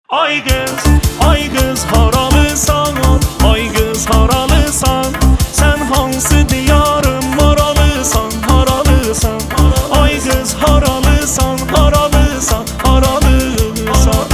Ay kız haralısan, ay kız haralısan. Sen hansı diyarın maralısan, haralısan. Ay kız haralısan, haralısan, haralısan.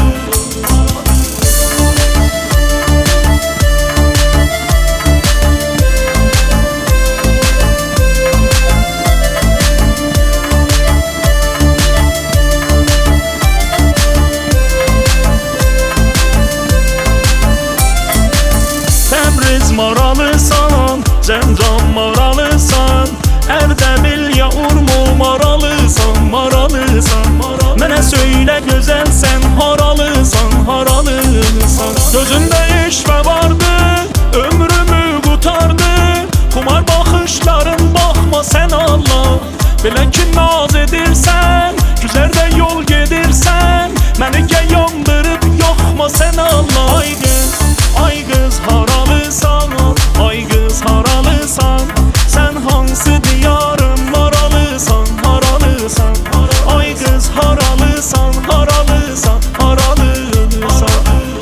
Maralısan, Zəncam maralısan. Ərdəbil ya Urmul maralısan, maralısan. Mənə söylə gözəl sən haralısan, haralısan. Gözündə eşvə vardı, ömrümü qutardı. Xumar baxışların baxma sən Allah. Belə ki naz edirsən, güzərdə yol gedirsən. Məni gəl yandırıb yoxma sən Allah. Ay qız haralısan, ay qız haralısan. Sən hansı diyarın maralısan, haralısan. Ay qız haralısan, haralısan, haralısan.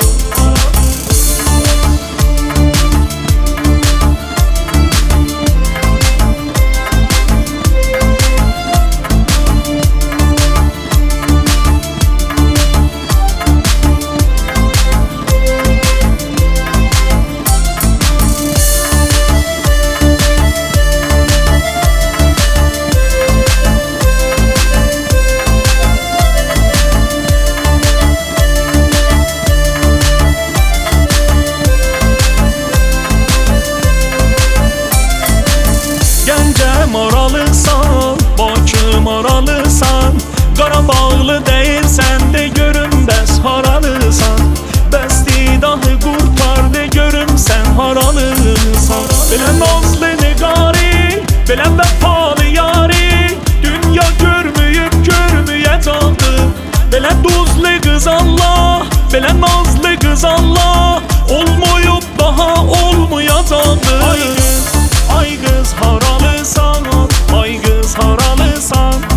Maralısan, Bakı maralısan. Qarabağlı deyilsən de görüm bəs haralısan. Bəstidahı qurtar de görüm sən haralısan. Belə nazlı niqari, belə vəfalı yari. Dünya görməyib görməyəcəkdi. Belə duzlu qız Allah, belə nazlı qız Allah. Olmayıb daha olmayacaqdı. Ay qız haralısan, ay qız haralısan.